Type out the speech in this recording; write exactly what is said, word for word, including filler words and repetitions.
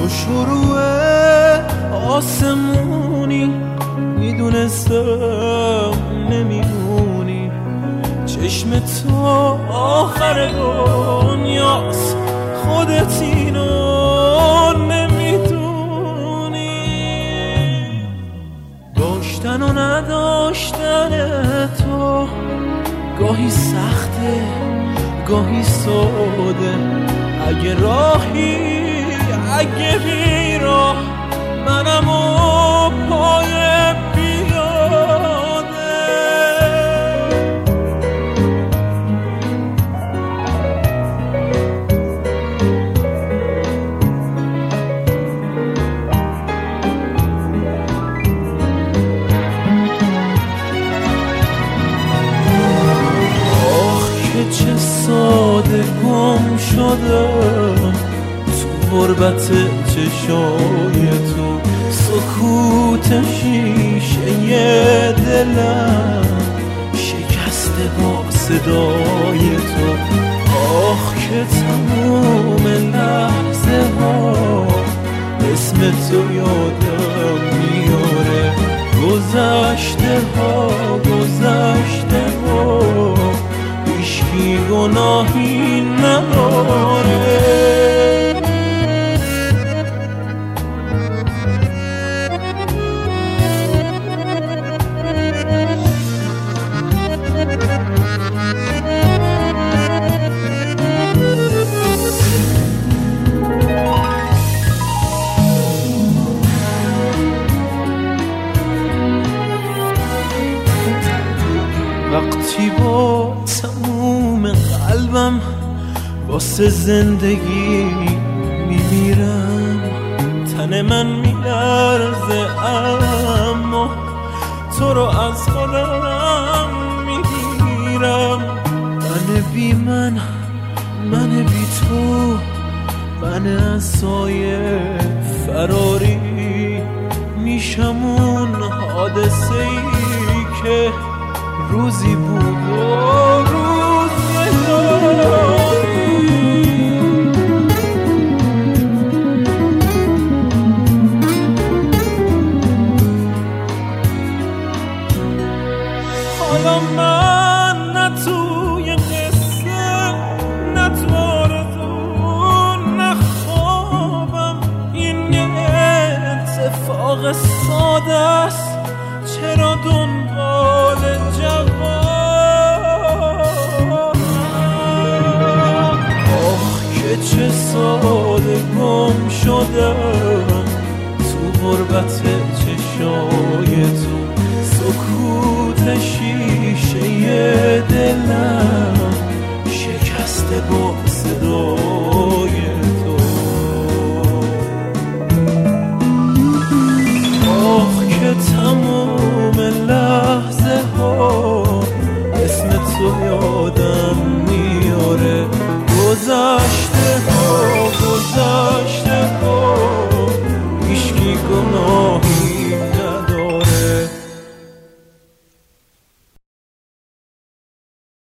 تو شروع آسمونی، میدونستم نمیمونی. چشم تو آخر دنیاست، خودت اینو نمیدونی. داشتن و نداشتن تو گاهی سخته گاهی ساده. اگه راهی اگه بی راه، منم و پای بیاده. آخ که چه ساده گم شدم تو غربت چشای تو. سکوت شیشه دلم شکسته با صدای تو. آخ که تموم لحظه ها اسم تو یادم میاره. گذشته ها گذشته ها هیچکی گناهی نداره. وقتی با تموم قلبم واسه زندگی میمیرم، تن من میلرزه اما تو رو از خودم میگیرم. من بی من، من بی تو، من از سایه فراری میشم. اون حادثه ای که روزی بود و روز نداری. حالا من نه توی قصه نه تو آرزو نه خوابم. این یه اتفاق ساده است، چرا دنبال جواب؟ آخ که چه ساده گم شدم تو غربت چشای تو. سکوت شیشه دلم شکسته با صدا